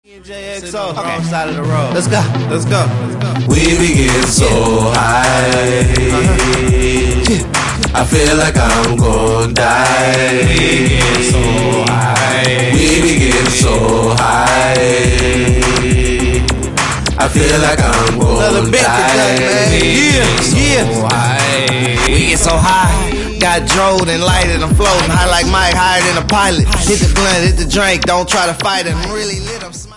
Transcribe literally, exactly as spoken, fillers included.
J X O, okay. On the side of the road. Let's go, let's go, let's go. We be getting so high. Uh-huh. I feel like I'm gon' die. We be getting so high. We be getting so high. I feel like I'm gon' die. Yeah, yeah. So high. We get so high. Got drove and lighted, I'm floating high like Mike, higher than a pilot. Hit the blunt, hit the drink, don't try to fight it. I'm really lit, I'm